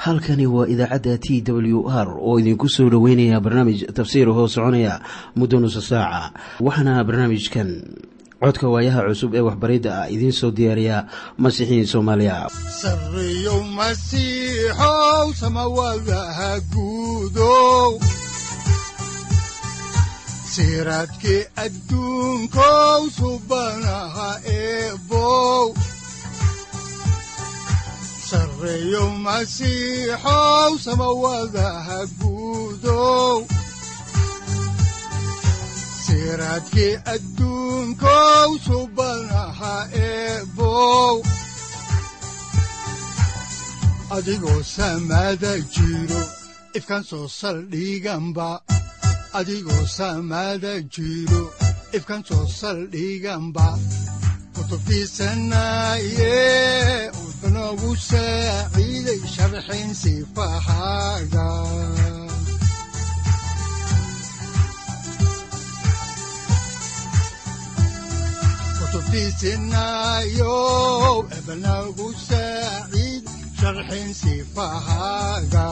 halkani waa idaacadda TWR oo idinku soo dhaweynaya barnaamij tafsiir hoo soconaya muddo nusu saaca. Waxaana barnaamijkan codka waayaha cusub ee waxbaridda ah idiin soo diyaariya Masiixiin Soomaaliya. Sarriyow Masiixow samawadaha guudow siraadkii adduunkow subanaha eebow Sarriyow Masiixow samawadaha guudow siraadkii adduunkow subanaha eebow adigoo samada jiro ifkaan soo saldhiganba adigoo samada jiro ifkaan soo saldhiganba kutubtiisanaye udnogu saaciiday sharxin sifahaaga kutubtiisanayo ebnagu saaciid sharxin sifahaaga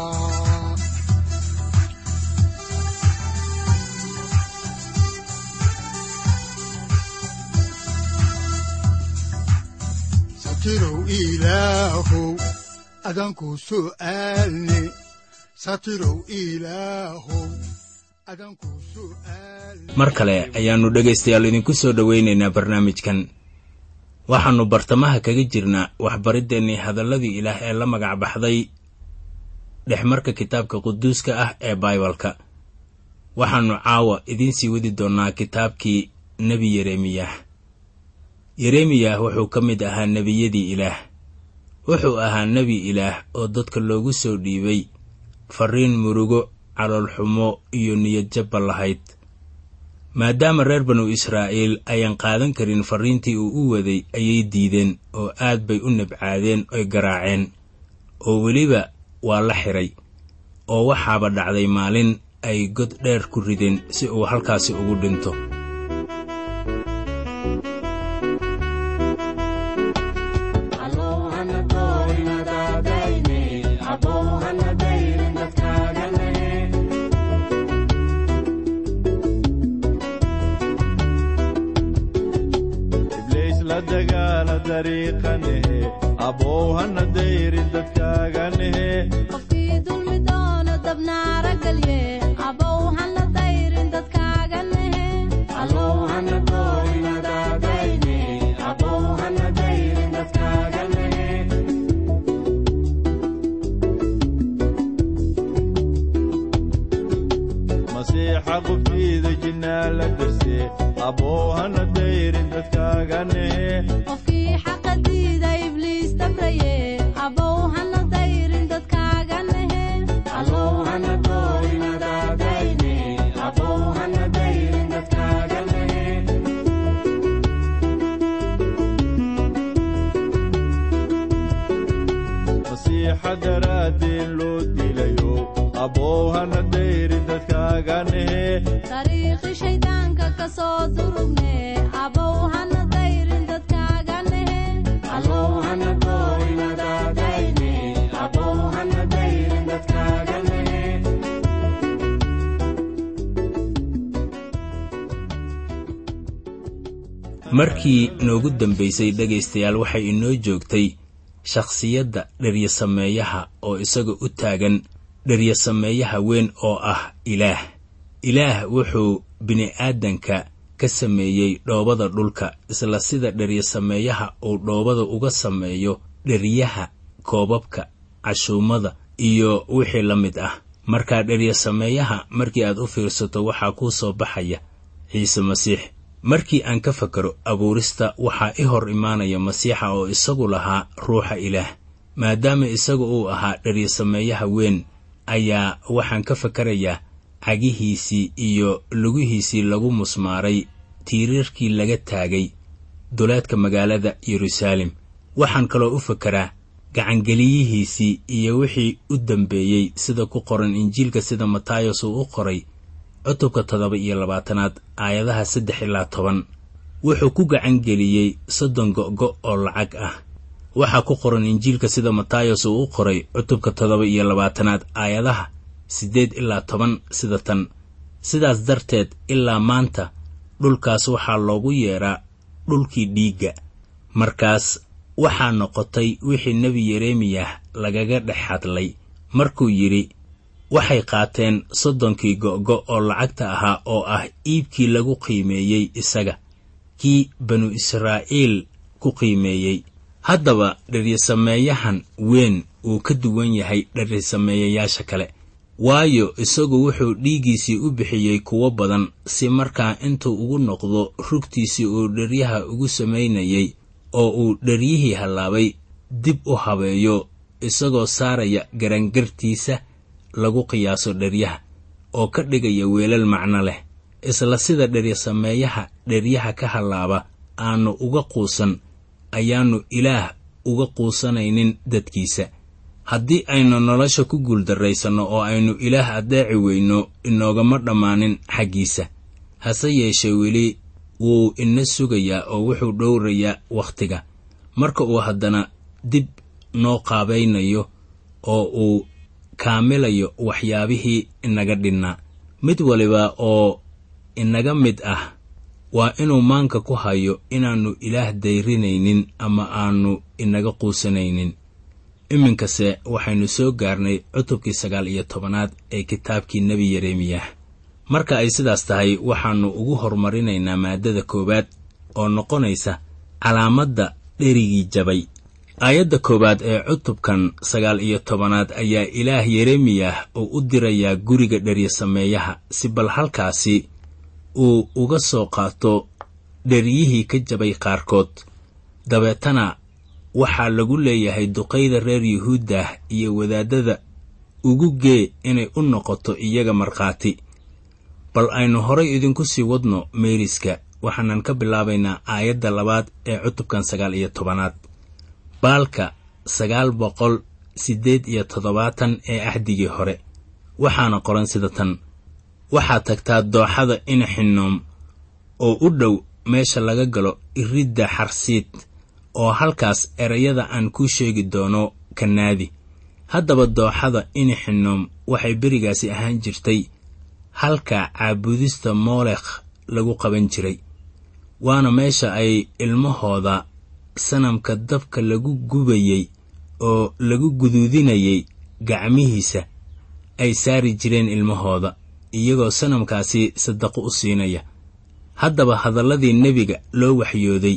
satirow ilaahow adanku su'aalne satirow ilaahow adanku su'aalne mar kale ayaannu dhegaystayaal idinku soo dhowaynaynaa barnaamijkan. waxaannu bartamaha kaga jirnaa waxbariddeenii hadalladii ilaah ee la magac baxday dhexmarka kitaabka quduuska ah ee baibalka. waxaannu caawa idiin sii wadi doonnaa kitaabkii nebi yeremiyah. yeremiyah wuxuu ka mid ahaa nebiyadii ilaah. wuxuu ahaa nebi ilaah oo dadka loogu soo dhiibay farriin murugo, caloolxumo iyo niyadjabba lahayd. maadaama reer banu israa'iil ayaan qaadan karin farriintii uu u waday ayay diideen oo aad bay u nabcaadeen oy garaaceen, oo weliba waa la xiray, oo waxaaba dhacday maalin ay god dheer ku rideen si uu halkaasi ugu dhinto. qofkii dulmi doono dabnaara galye abow hana dayrin dadkaaga nehe allow hana dooyna daadayne abow hana dayrin dadkaaga nehe masiixa qofkiida jinnaa la darse abow hana dayrin dadkaaga nehe qofkii xaqa diida ibliis dabraye abow hana dayrin dadkaaga nehe allow hana dooyna daadayne abow hana dayrin dadkaaga nehe masiixa daraadeen loo dilayo abow hana dayrin dadkaaga nehe dariiqi shaydaanka ka soo durugne abow hana dayrin dadkaaga nehe allow hana dooyna daadayne abow hana dayrin dadkaaga nehe markii noogu dambaysay dhegaystayaal waxay inoo joogtay shakhsiyadda dheryasameeyaha oo isaga u taagan dheryasameeyaha weyn oo ah ilaah. ilaah wuxuu bini'aadanka ka sameeyey dhoobada dhulka, isla sida dheryasameeyaha uu dhoobada uga sameeyo dheryaha, koobabka, cashuumada iyo wixii la mid ah. markaa dheryasameeyaha markii aad u fiirsato waxaa kuu soo baxaya ciise masiix. markii aan ka fakaro abuurista waxaa i hor imaanaya masiixa oo isagu lahaa ruuxa ilaah. maadaama isagu uu ahaa dheryasameeyaha weyn ayaa waxaan ka fakarayaa cagihiisii iyo lugihiisii lagu musmaaray tiirarkii laga taagay duleedka magaalada Yeruusaalem. waxaan kaloo u fakaraa gacangeliyihiisii iyo wixii u dambeeyey sida ku qoran injiilka sida Matayos uu u qoray cutubka 27 aayadaha 3 ilaa 10. wuxuu ku gacan geliyey 30 go'go oo lacag ah waxaa ku qoran injiilka sida matayos uu u qoray cutubka 7 aayadaha 8 ilaa 10 sida tan: sidaas darteed ilaa maanta dhulkaas waxaa loogu yeeraa dhulkii dhiigga. markaas waxaa noqotay wixii nebi yeremiyah lagaga dhex hadlay markuu yidhi, waxay qaateen 30 go'go oo lacagta ahaa oo ah iibkii lagu qiimeeyey isaga, kii banu Israa'iil ku qiimeeyey. haddaba dheryasameeyahan weyn uu ka duwan yahay dheryasameeyayaasha kale, waayo isagu wuxuu dhiiggiisii u bixiyey kuwo badan si markaa intuu ugu noqdo rugtiisii uu dheryaha ugu samaynayey oo uu dheryihii hallaabay dib u habeeyo, isagoo saaraya garangartiisa lagu qiyaaso dheryaha oo ka dhigaya weelal macno leh. isla sida dheryasameeyaha dheryaha ka hallaaba aanu uga quusan, ayaannu ilaah uga quusanaynin dadkiisa. haddii aynu nolosha ku guuldarraysanno oo aynu ilaah adeeci weyno, inoogama dhammaanin xaggiisa. hase yeeshee weli wuu ina sugayaa oo wuxuu dhowrayaa wakhtiga marka uu haddana dib noo qaabaynayo oo uu kaamilayo waxyaabihii inaga dhinnaa. mid waliba oo inaga mid ah waa inuu maanka ku hayo inaannu ilaah dayrinaynin ama aanu inaga quusanaynin. iminkase waxaynu soo gaarnay cutubkii 19 ee kitaabkii nebi yeremiyah. marka ay sidaas tahay, waxaannu ugu hormarinaynaa maaddada 1 oo noqonaysa calaamadda dherigii jabay. aayadda 1 ee cutubkan 19 ayaa ilaah yeremiyah uu u dirayaa guriga dheryasameeyaha si bal halkaasi uu uga soo qaato dheryihii ka jabay qaarkood. dabeetana waxaa lagu leeyahay duqayda reer yuhuuddah iyo wadaadada ugu gee inay u noqoto iyaga markhaati. bal aynu horay idinku sii wadno meeriska. waxaanan ka bilaabaynaa aayadda 2 ee cutubkan 19. baalka 987 ee ahdigii hore waxaana qoran sida tan: waxaad tagtaa dooxada Inaxinoom oo u dhow meesha laga galo iridda Xarsiid, oo halkaas erayada aan kuu sheegi doono ka naadi. haddaba dooxada Inaxinoom waxay berigaasi ahaan jirtay halka caabudista Moolekh lagu qaban jiray, waana meesha ay ilmahooda sanamka dabka lagu gubayey oo lagu guduudinayay gacmihiisa ay saari jireen ilmahooda, iyagoo sanamkaasi sadaqo u siinaya. haddaba hadalladii nebiga loo waxyooday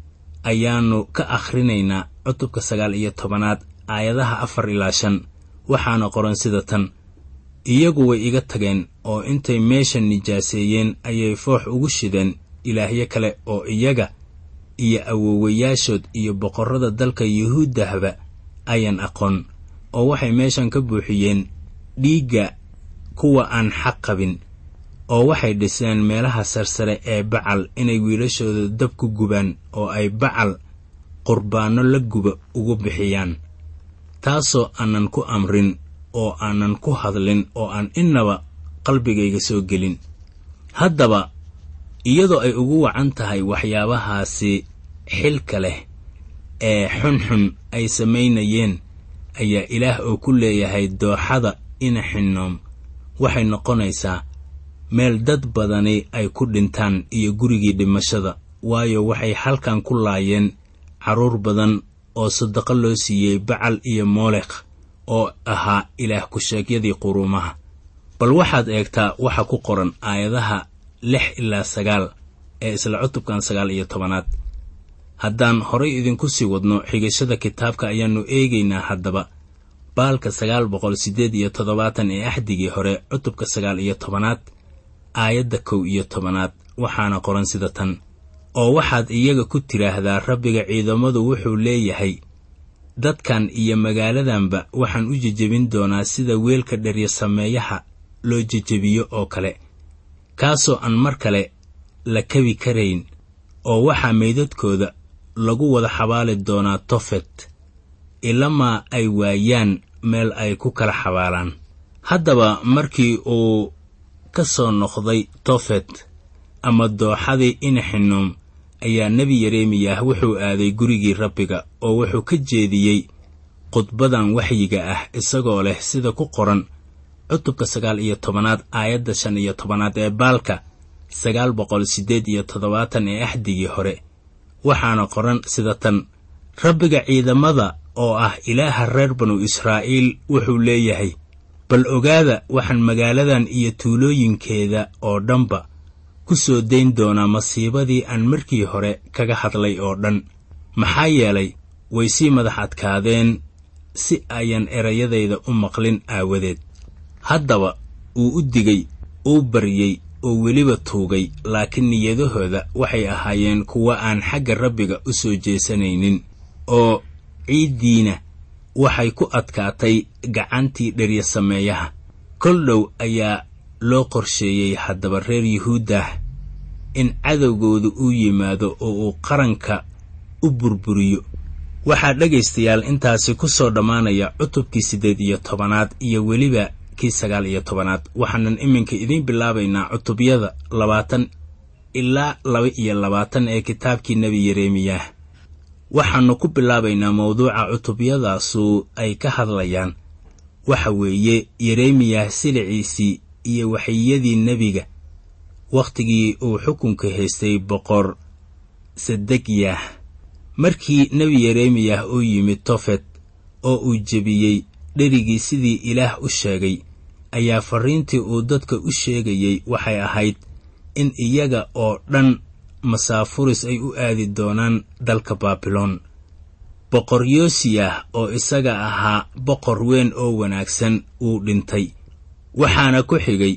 ayaannu ka akhrinaynaa cutubka 19 aayadaha 4 ilaa 5. waxaana qoran sida tan: iyagu way iga tageen oo intay meesha nijaaseeyeen ayay foox ugu shideen ilaahyo kale oo iyaga iyo awowayaashood iyo boqorrada dalka yuhuuddahba ayaan aqoon, oo waxay meeshan ka buuxiyeen dhiigga kuwa aan xaq qabin, oo waxay dhiseen meelaha sarsare ee Bacal inay wiilashooda dab ku gubaan oo ay Bacal qurbaano la guba ugu bixiyaan, taasoo aanan ku amrin oo aanan ku hadlin oo aan innaba qalbigayga soo gelin. haddaba iyadoo ay ugu wacan tahay waxyaabahaasi xilka leh ee xunxun ay samaynayeen, ayaa ilaah oo ku leeyahay dooxada Inaxinoom waxay noqonaysaa meel dad badani ay ku dhintaan iyo gurigii dhimashada, waayo waxay halkan ku laayeen carruur badan oo sadaqo loo siiyey Bacal iyo Moolekh oo ahaa ilaah ku-sheegyadii quruumaha. bal waxaad eegtaa waxa ku qoran aayadaha 6 ilaa 9 ee isla cutubkan 19. haddaan horay idinku sii wadno xigashada kitaabka ayaannu eegaynaa haddaba baalka 987 ee ahdigii hore cutubka 19 aayadda 11. waxaana qoran sida tan: oo waxaad iyaga ku tiraahdaa Rabbiga ciidamadu wuxuu leeyahay, dadkan iyo magaaladanba waxaan u jejebin doonaa sida weelka dheryasameeyaha loo jejebiyo oo kale, kaasoo aan mar kale la kabi karayn, oo waxaa meydadkooda lagu wada xabaali doonaa Tofet ilamaa ay waayaan meel ay ku kala xabaalaan. haddaba markii uu ka soo noqday Tofet ama dooxadii Inaxinoom ayaa nebi yeremiyah wuxuu aaday gurigii rabbiga oo wuxuu ka jeediyey khudbadan waxyiga ah isagoo leh sida ku qoran cutubka 19 aayadda 15 ee baalka 987 ee axdigii hore. waxaana qoran sida tan: rabbiga ciidamada oo ah ilaaha reer banu israa'iil wuxuu leeyahay, bal ogaada waxaan magaaladan iyo tuulooyinkeeda oo dhanba ku soo dayn doonaa masiibadii aan markii hore kaga hadlay oo dhan. maxaa yeelay way sii madax adkaadeen si ayan erayadayda u maqlin aawadeed. haddaba uu u digay, uu baryey, oo weliba tuugay, laakiin niyadahooda waxay ahaayeen kuwa aan xagga rabbiga u soo jeesanaynin, oo ciiddiina waxay ku adkaatay gacantii dheryasameeyaha. kol dhow ayaa loo qorsheeyey haddaba reer yuhuuddah in cadowgoodu uu yimaado oo uu qaranka u burburiyo. waxaa dhegaystayaal intaasi ku soo dhammaanaya cutubkii 18 iyo weliba kii 19. waxaanan iminka idiin bilaabaynaa cutubyada 20 ilaa 22 ee kitaabkii nebi yeremiyah. waxaannu ku bilaabaynaa mawduuca cutubyadaasu ay ka hadlayaan waxa weeye yeremiyah siliciisii iyo waxyiyadii nebiga wakhtigii uu xukunka haystay boqor sedekiyah. markii nebi yeremiyah uu yimid tofet oo uu jebiyey dherigii sidii ilaah u sheegay, ayaa farriintii uu dadka u sheegayey waxay ahayd in iyaga oo dhan masaafuris ay u aadi doonaan dalka baabiloon. boqor yoosiyah oo isaga ahaa boqor weyn oo wanaagsan uu dhintay, waxaana ku xigay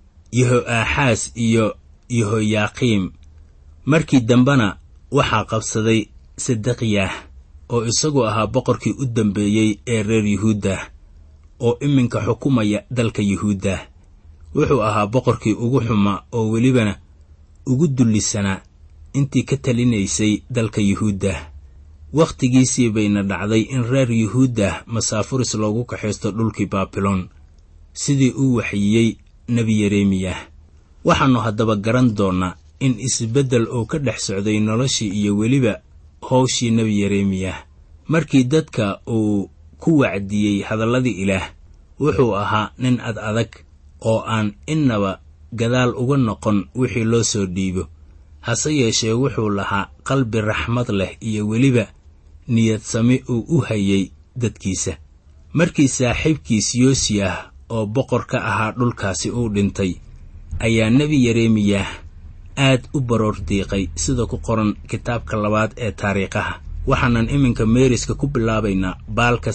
yeho'aaxaas iyo yehoyaaqiim. markii dambena waxaa qabsaday sedekiyah oo isagu ahaa boqorkii u dambeeyey ee reer yuhuuddah oo iminka xukumaya dalka yuhuuddah. wuxuu ahaa boqorkii ugu xumaa oo welibana ugu dullisanaa intii ka talinaysay dalka yuhuuddah. wakhtigiisii bayna dhacday in reer yuhuuddah masaafuris loogu kaxaysto dhulkii baabiloon sidii uu waxyiyey nebi yeremiyah. waxaannu haddaba garan doonnaa in isbeddel uu ka dhex socday noloshii iyo weliba howshii nebi yeremiyah. markii dadka uu ku wacdiyey hadalladii ilaah, wuxuu ahaa nin ad adag oo aan innaba gadaal uga noqon wixii loo soo dhiibo. hase yeeshee wuxuu lahaa qalbi raxmad leh iyo weliba niyad sami uu u hayay dadkiisa. markii saaxiibkiis yoosiyah oo boqor ka ahaa dhulkaasi uu dhintay, ayaa nebi yeremiyah aad u baroor diiqay sida ku qoran kitaabka 2 ee taariikhaha. waxaanan iminka meeriska ku bilaabaynaa baalka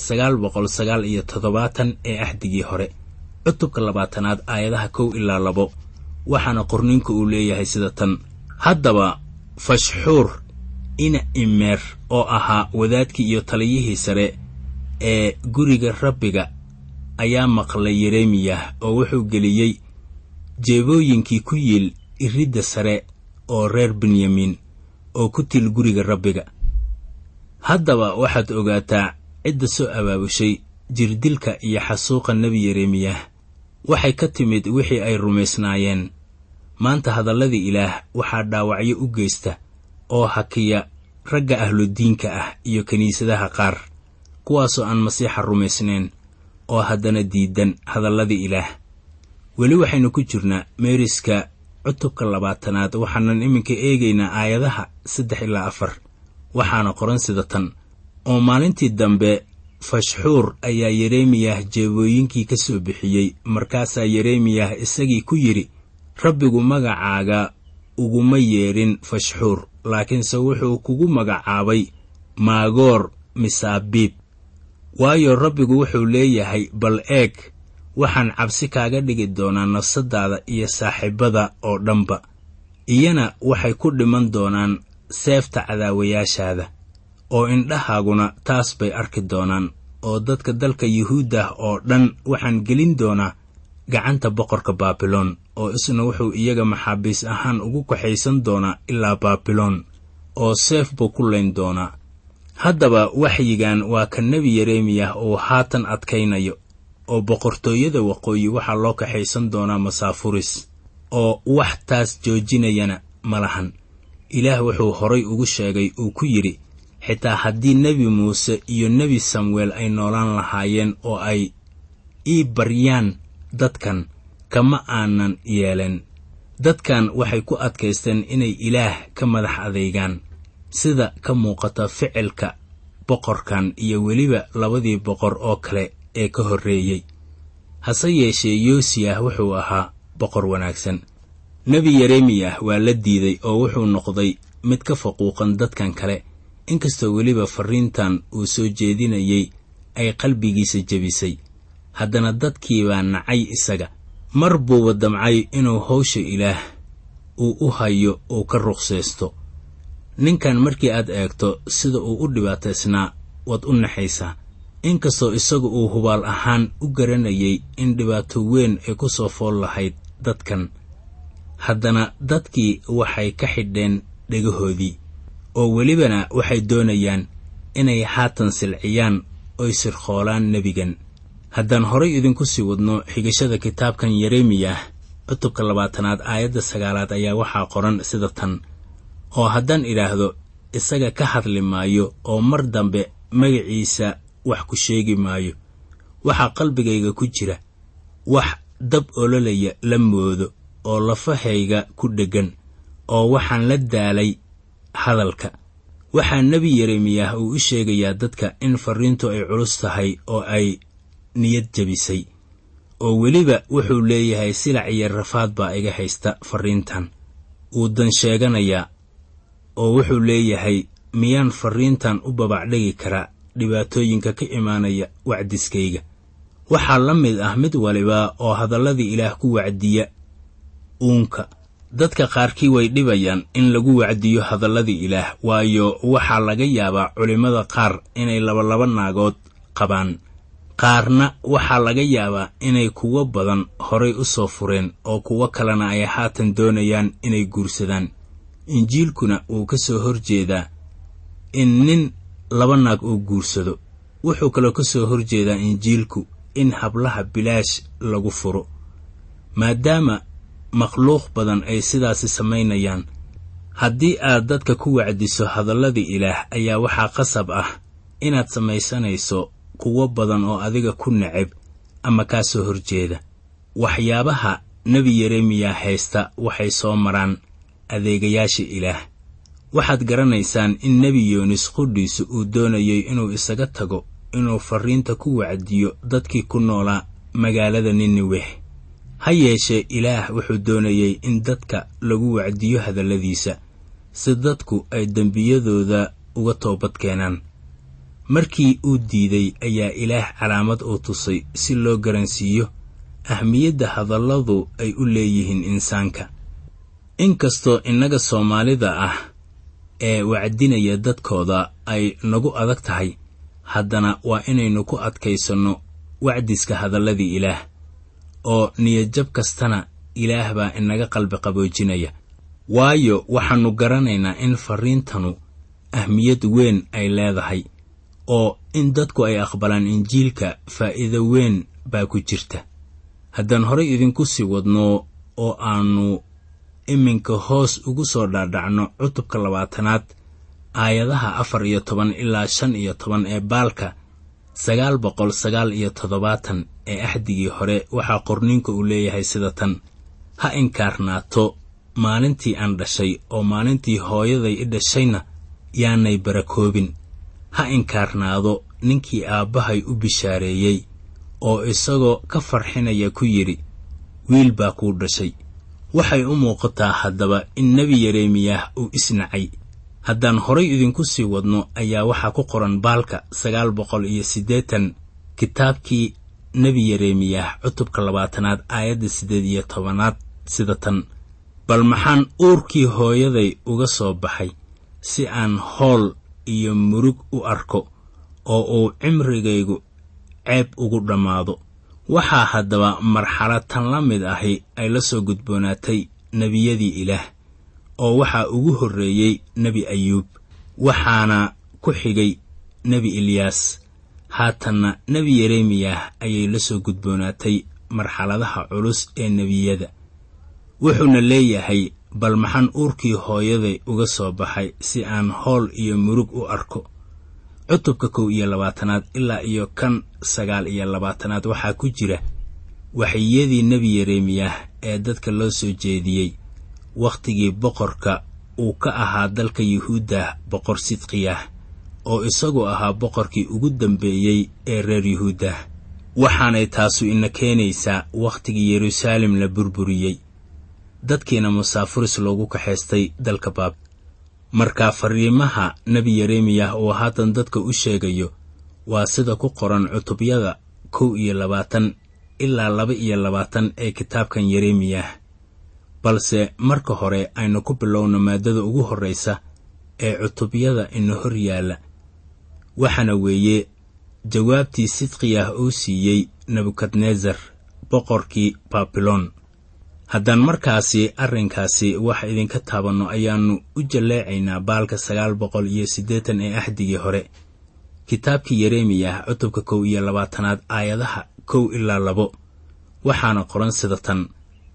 979 ee axdigii hore, cutubka 20 aayadaha 1 ilaa 2. waxaana qorniinku uu leeyahay sida tan: haddaba fashxuur ina imeer oo ahaa wadaadkii iyo taliyihii sare ee guriga rabbiga ayaa maqlay yeremiyah oo wuxuu geliyey jeebooyinkii ku yiil iridda sare oo reer benyamin oo ku til guriga rabbiga. haddaba waxaad ogaataa cidda soo abaabushay jirdilka iyo xasuuqa nebi yeremiyah waxay ka timid wixii ay rumaysnaayeen. maanta hadalladii ilaah waxaa dhaawacyo u geysta oo hakiya ragga ahludiinka ah iyo kiniisadaha qaar, kuwaasoo aan masiixa rumaysnayn oo haddana diidan hadalladii ilaah. weli waxaynu ku jirnaa meeriska cutubka 20. waxaanan iminka eegaynaa aayadaha 3 ilaa 4. waxaana qoran sida tan: oo maalintii dambe fashxuur ayaa yeremiyah jeebooyinkii ka soo bixiyey. markaasaa yeremiyah isagii ku yidhi, rabbigu magacaaga uguma yeedhin fashxuur, laakiinse wuxuu kugu magacaabay maagoor misaabiib. waayo rabbigu wuxuu leeyahay, bal eeg, waxaan cabsi kaaga dhigi doonaa nafsadaada iyo saaxiibada oo dhanba. iyana waxay ku dhiman doonaan seefta cadaawayaashaada, oo indhahaaguna taas bay arki doonaan. oo dadka dalka yuhuuddah oo dhan waxaan gelin doonaa gacanta boqorka baabiloon, oo isna wuxuu iyaga maxaabiis ahaan ugu kaxaysan doonaa ilaa baabiloon, oo seef buu ku layn doonaa. haddaba waxyigan waa ka nebi yeremiyah uu haatan adkaynayo, oo boqortooyada waqooyi waxaa loo kaxaysan doonaa masaafuris, oo wax taas joojinayana ma lahan. ilaah wuxuu horay ugu sheegay uu ku yidhi, xitaa haddii nebi muuse iyo nebi samuel ay noolaan lahaayeen oo ay ii baryaan dadkan, kama aanan yeelen. dadkan waxay ku adkaysteen inay ilaah ka madax adeegaan, sida ka muuqata ficilka boqorkan iyo weliba labadii boqor oo kale ee ka horreeyey. hase yeeshee yoosiyah wuxuu ahaa boqor wanaagsan. nebi yeremiyah waa la diiday oo wuxuu noqday mid ka faquuqan dadkan kale, inkastoo weliba farriintan uu soo jeedinayay ay qalbigiisa jebisay. haddana dadkii baa nacay isaga. mar buuba damcay inuu hawsha ilaah uu u hayo uu ka ruqsaysto. ninkan markii aad eegto sida uu u dhibaataysnaa waad u naxaysaa, inkastoo isagu uu hubaal ahaan u garanayay in dhibaato weyn ay ku soo fool lahayd dadkan. haddana dadkii waxay ka xidheen dhegahoodii, oo welibana waxay doonayaan inay haatan silciyaan oy sirkhoolaan nebigan. haddaan horay idinku sii wadno xigashada kitaabkan yeremiyah cutubka 20 aayadda 9 ayaa waxaa qoran sida tan: oo haddaan idhaahdo isaga ka hadli maayo oo mar dambe magaciisa wax ku sheegi maayo, waxaa qalbigayga ku jira wax dab ololaya la moodo oo lafahayga ku dheggan, oo waxaan la daalay hadalka. waxaa nebi yeremiyah uu u sheegayaa dadka in farriintu ay culus tahay oo ay niyad jebisay, oo weliba wuxuu leeyahay silac iyo rafaad baa iga haysta farriintan. wuu dan sheeganayaa oo wuxuu leeyahay, miyaan farriintan u babacdhigi karaa dhibaatooyinka ka imaanaya wacdiskayga? waxaa la mid ah mid waliba oo hadalladii ilaah ku wacdiya uunka. dadka qaarkii way dhibayaan in lagu wacdiyo hadalladii ilaah, waayo waxaa laga yaabaa culimmada qaar inay laba naagood qabaan. qaarna waxaa laga yaabaa inay kuwo badan horay u soo fureen, oo kuwo kalena ay haatan doonayaan inay guursadaan. injiilkuna wuu ka soo horjeedaa in nin 2 naag uu guursado. wuxuu kaloo ka soo horjeedaa injiilku in hablaha bilaash lagu furo. maadaama makhluuq badan ay sidaasi samaynayaan, haddii aad dadka ku wacdiso hadalladii ilaah ayaa waxaa qasab ah inaad samaysanayso kuwo badan oo adiga ku neceb ama kaa soo horjeeda. waxyaabaha nebi yeremiyah haysta waxay soo maraan adeegayaasha ilaah. waxaad garanaysaan in nebi yoonis qudhiisu uu doonayay inuu isaga tago inuu farriinta ku wacdiyo dadkii ku noolaa magaalada niniweh. ha yeeshee ilaah wuxuu doonayay in dadka lagu wacdiyo hadalladiisa, si dadku ay dembiyadooda uga toobad keenaan. markii uu diiday ayaa ilaah calaamad uu tusay si loo garansiiyo ahmiyadda hadalladu ay u leeyihiin insaanka. inkastoo innaga Soomaalida ah ee wacdinaya dadkooda ay nagu adag tahay, haddana waa inaynu ku adkaysanno wacdiska hadalladii ilaah, oo niyadjab kastana ilaah baa inaga qalbi qaboojinaya. waayo waxaannu garanaynaa in farriintanu ahmiyad weyn ay leedahay, oo in dadku ay aqbalaan injiilka faa'iido weyn baa ku jirta. haddaan horay idinku sii wadno oo aannu iminka hoos ugu soo dhaadhacno cutubka 20 aayadaha 14 ilaa 15 ee baalka 997 ee axdigii hore, waxaa qorniinku uu leeyahay sida tan: ha inkaarnaato maalintii aan dhashay, oo maalintii hooyaday i dhashayna yaanay barakoobin. ha inkaarnaado ninkii aabbahay u bishaareeyey, oo isagoo ka farxinaya ku yidhi, wiil baa kuu dhashay. waxay u muuqataa haddaba in nebi yeremiyah uu isnacay. haddaan horay idinku sii wadno ayaa waxaa ku qoran baalka 980 kitaabkii nebi yeremiyah cutubka 20 aayadda 18 sida tan: bal maxaan uurkii hooyaday uga soo baxay si aan hool iyo murug u arko, oo uu cimrigaygu ceeb ugu dhammaado. waxaa haddaba marxalad tan la mid ahi ay la soo gudboonaatay nebiyadii ilaah, oo waxaa ugu horreeyey nebi ayuub, waxaana ku xigay nebi ilyaas. haatanna nebi yeremiyah ayay la soo gudboonaatay marxaladaha culus ee nebiyada. wuxuuna leeyahay bal maxaan uurkii hooyaday uga soo baxay si aan hool iyo murug u arko. cutubka 21 ilaa iyo kan 29 waxaa ku jira waxyadii nebi Yeremiyah ee dadka loo soo jeediyey wakhtigii boqorka uu ka ahaa dalka Yuhuuda boqor Sidqiyah oo isagu ahaa boqorkii ugu dambeeyey ee reer Yuhuuda. waxaanay taasu ina keenaysaa wakhtigii Yeruusaalem la burburiyey, dadkiina musaafiris loogu kaxaystay dalka Baab. markaa fariimaha nebi Yeremiyah oo haatan dadka u sheegayo waa sida ku qoran cutubyada 21 ilaa 22 ee kitaabkan Yeremiyah. balse marka hore aynu ku bilowno maadada ugu horeysa ee cutubyada ina hor yaala, waxaana weeye jawaabtii Sidqiyah uu siiyey Nebukadnezar boqorkii Baabilon. haddaan markaasi arrinkaasi wax idinka taabanno ayaannu u jaleecaynaa baalka 980 ee ahdigii hore, kitaabkii Yeremiyah cutubka 21 aayadaha 1 ilaa 2. waxaana qoran sida tan: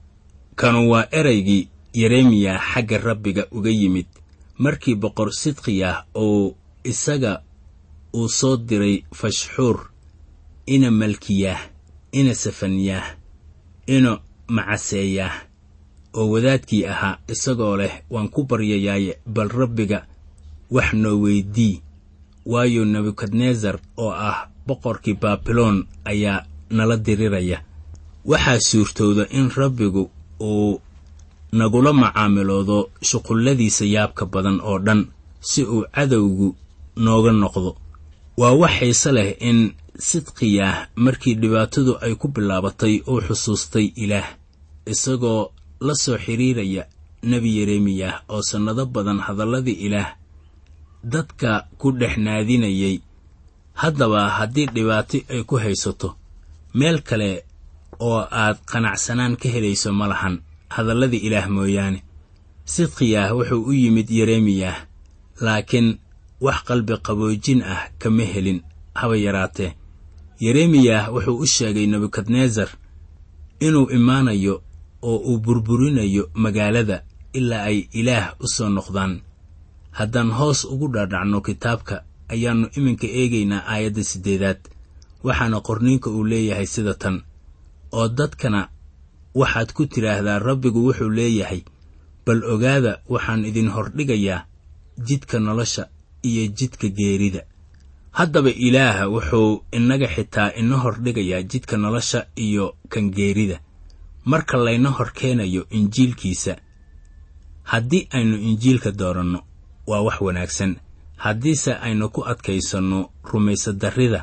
kanu waa eraygii Yeremiyah xagga Rabbiga uga yimid markii boqor Sidqiyah oo isaga uu soo diray Fashxuur ina Malkiyah ina Safaniyah ina Macaseeyah oo wadaadkii ahaa, isagoo leh waan ku baryayaaye bal Rabbiga wax noo weydii, waayo Nebukadnezar oo ah boqorkii Baabilon ayaa nala diriraya. waxaa suurtooda in Rabbigu uu nagula macaamiloodo shuqulladiisa yaabka badan oo dhan si uu cadowgu nooga noqdo. waa wax xiiso leh in Sidqiyah markii dhibaatadu ay ku bilaabatay uu xusuustay Ilaah, isagoo la soo xiriiraya nebi Yeremiyah oo sannado badan hadalladii Ilaah dadka ku dhex naadinayay. haddaba haddii dhibaato ay ku haysato, meel kale oo aad qanacsanaan ka helayso ma lahan hadalladii Ilaah mooyaane. Sidqiyah wuxuu u yimid Yeremiyah, laakiin wax qalbi qaboojin ah kama helin haba yaraatee. Yeremiyah wuxuu u sheegay Nebukadnezar inuu imaanayo oo uu burburinayo magaalada ilaa ay Ilaah u soo noqdaan. haddaan hoos ugu dhaadhacno kitaabka ayaannu iminka eegaynaa aayadda 8, waxaana qorniinka uu leeyahay sida tan: oo dadkana waxaad ku tiraahdaa Rabbigu wuxuu leeyahay, bal ogaada waxaan idin hordhigayaa jidka nolosha iyo jidka geerida. haddaba Ilaah wuxuu inaga xitaa ina hordhigayaa jidka nolosha iyo kan geerida marka layna horkeenayo injiilkiisa. haddii aynu injiilka dooranno waa wax wanaagsan, haddiise aynu ku adkaysanno rumaysadarrida,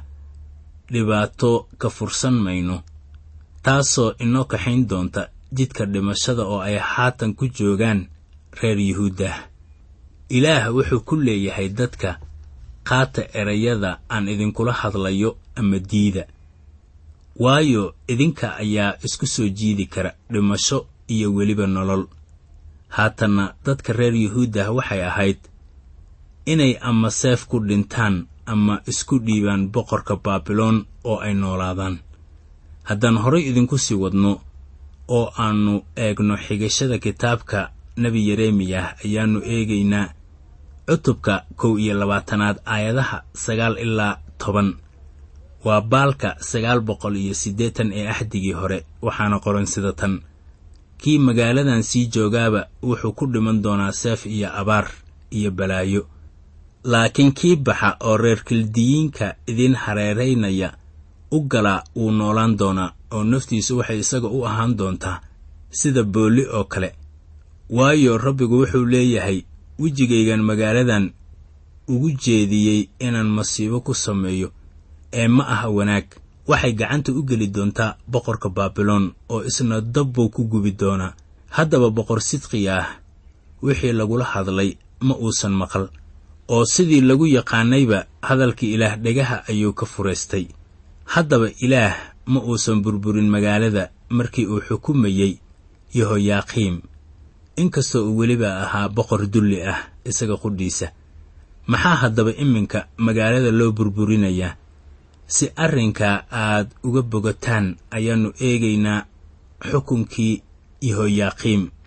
dhibaato ka fursan mayno, taasoo inoo kaxayn doonta jidka dhimashada oo ay haatan ku joogaan reer Yuhuuda. Ilaah wuxuu ku leeyahay dadka, qaata erayada aan idinkula hadlayo ama diida, waayo idinka ayaa isku soo jiidi kara dhimasho iyo weliba nolol. haatanna dadka reer Yuhuuda waxay ahayd inay ama seef ku dhintaan ama isku dhiibaan boqorka Baabilon oo ay noolaadaan. haddaan horay idinku sii wadno oo aanu eegno xigashada kitaabka nebi Yeremiyah, ayaannu eegaynaa cutubka 21 aayadaha 9 ilaa 10. waa baalka 980 ee ahdigii hore, waxaana qoran sida tan: kii magaaladan sii joogaaba wuxuu ku dhiman doonaa seef iyo abaar iyo balaayo, laakiin kii baxa oo reer Kildiyiinka idin hareeraynaya u galaa wuu noolaan doonaa, oo naftiisu waxay isaga u ahaan doontaa sida booli oo kale. waayo Rabbigu wuxuu leeyahay, wejigaygan magaaladan ugu jeediyey inaan masiibo ku sameeyo ee ma aha wanaag. waxay gacanta u geli doontaa boqorka Baabilon oo isna dabbuu ku gubi doonaa. haddaba boqor Sidqiyah wixii lagula hadlay ma uusan maqal, oo sidii lagu yaqaanayba hadalkii Ilaah dhegaha ayuu ka fureystay. haddaba Ilaah ma uusan burburin magaalada markii uu xukumayey Yehoyaaqiim, inkastoo uu weliba ahaa boqor dulli ah isaga qudhiisa. maxaa haddaba iminka magaalada loo burburinayaa? si arrinka aad uga bogataan ayaannu eegaynaa xukunkii Yehoyaaqiim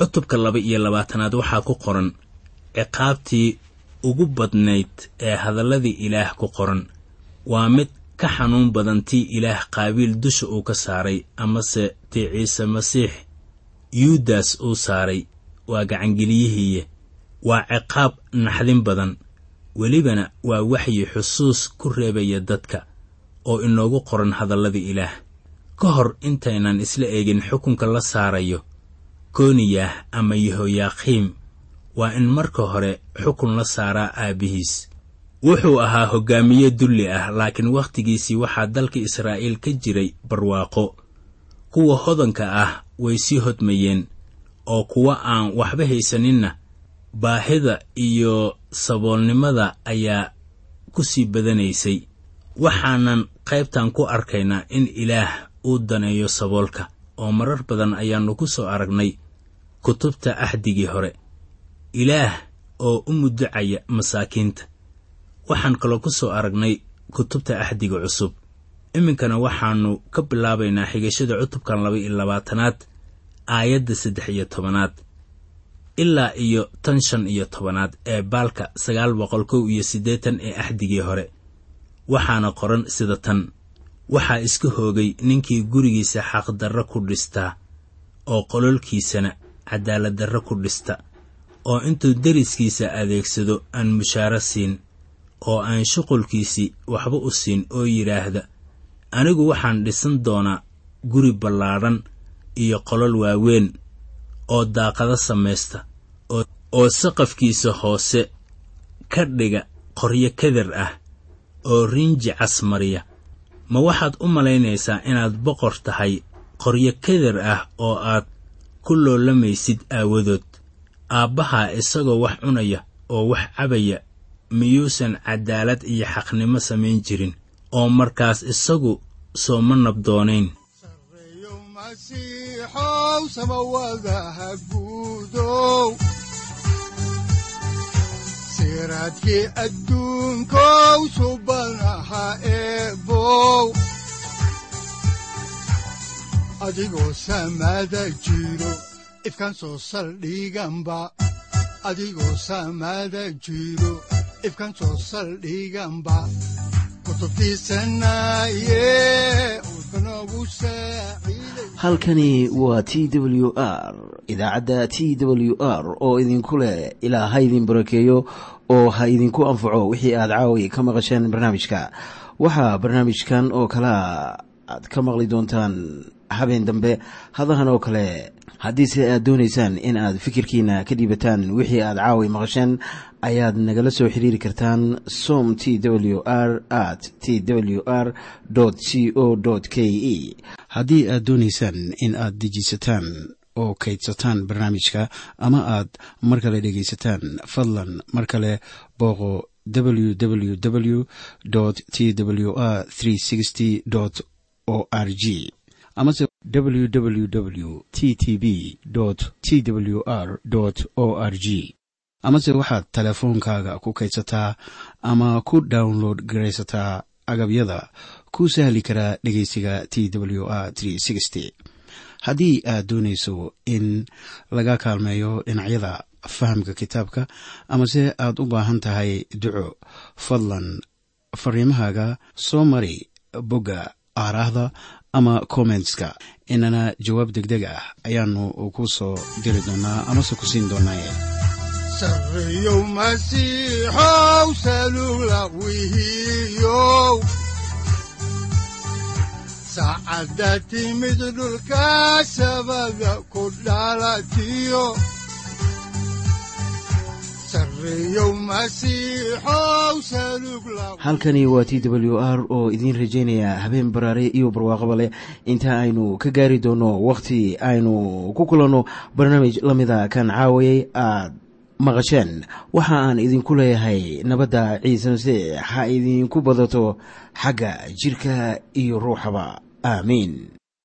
cutubka 22 waxaa ku qoran ciqaabtii ugu badnayd ee hadalladii ilaah ku qoran. waa mid ka xanuun badan tii ilaah qaabiil dusha uu ka saaray, amase tii ciise masiix yuudas uu saaray, waa gacangeliyihiiye. waa ciqaab naxdin badan, welibana waa waxyi xusuus ku reebaya dadka oo inoogu qoran hadalladii ilaah. ka hor intaynan isla eegin xukunka la saarayo kooniyah ama yehoyaaqiim, waa in marka hore xukun la saaraa aabbihiis. wuxuu ahaa hoggaamiye dulli ah, laakiin wakhtigiisii waxaa dalka Israa'iil ka jiray barwaaqo. kuwa hodanka ah way sii hodmayeen, oo kuwa aan waxba haysaninna baahida iyo saboolnimada ayaa ku sii badanaysay. waxaanan qaybtan ku arkaynaa in ilaah uu daneeyo saboolka, oo marar badan ayaannu ku soo aragnay kutubta axdigii hore. ilaah oo u mudducaya masaakiinta. waxaan kaloo ku soo aragnay kutubta axdiga cusub. iminkana waxaannu ka bilaabaynaa xigashada cutubkan 22 aayadda 13 ilaa iyo 15 ee baalka 981 ee axdigii hore. waxaana qoran sida tan: waxaa iska hoogay ninkii gurigiisa xaqdarro ku dhistaa, oo qololkiisana cadaaladdarro ku dhista, oo intuu deriskiisa adeegsado aan mushaaro siin, oo aan shuqulkiisii waxba u siin, oo yidhaahda anigu waxaan dhisan doonaa guri ballaadhan iyo qolol waaweyn, oo daaqado samaysta, oo saqafkiisa hoose ka dhiga qoryo kadar ah, oo rinji casmariya. ma waxaad u malaynaysaa inaad boqor tahay qoryo kadar ah oo aad ku loolamaysid aawadood? aabbahaa isagoo wax cunaya oo wax cabaya miyuusan cadaalad iyo xaqnimo samayn jirin, oo markaas isagu soo ma nabdoonayn? sareeyo masiixow samawadaha guudow, siraadkii adduunkow subanaha eebow, adigoo samada jiro ifkaan soo saldhiganba, adigoo samada jiro ifkaan soo saldhiganba. halkani waa TWR, idaacadda TWR oo idinku leh ilaa ha idin barakeeyo oo ha idinku anfaco wixii aad caawi ka maqasheen barnaamijka. waxaa barnaamijkan oo kala aad ka maqli doontaan habeen dambe hadahan oo kale. haddiise aad doonaysaan in aad fikirkiina ka dhiibataan wixii aad caawi maqasheen, ayaad nagala soo xiriiri kartaan som twr@twr.co.ke. haddii aad doonaysaan in aad dejisataan oo kaydsataan barnaamijka ama aad mar kale dhegaysataan, fadlan mar kale booqo www.twr360.org amase www.ttb.twr.org. amase waxaad teleefoonkaaga ku kaydsataa ama ku download garaysataa agabyada ku sahli karaa dhegaysiga TWR. haddii aad doonayso in laga kaalmeeyo dhinacyada fahamka kitaabka, amase aad u baahan tahay duco, fadlan fariimahaaga soo mari bogga aaraahda ama commentska. inana jawaab degdeg ah ayaanu ku soo diri doonaa amase ku siin doonaaye. sareeyow masiixow salugla wihiyow, saacadda timid dhulka sabada ku dhalatiyo, sareeyow masiixow salugla. halkani waa TWR oo idiin rajaynaya habeen baraare iyo barwaaqaba leh, inta aynu ka gaari doono wakhti aynu ku kulanno barnaamij la mida kan caawayay aad maqasheen. waxa aan idinku leeyahay nabadda ciise masiix ha idinku badato xagga jirka iyo ruuxaba. aamiin.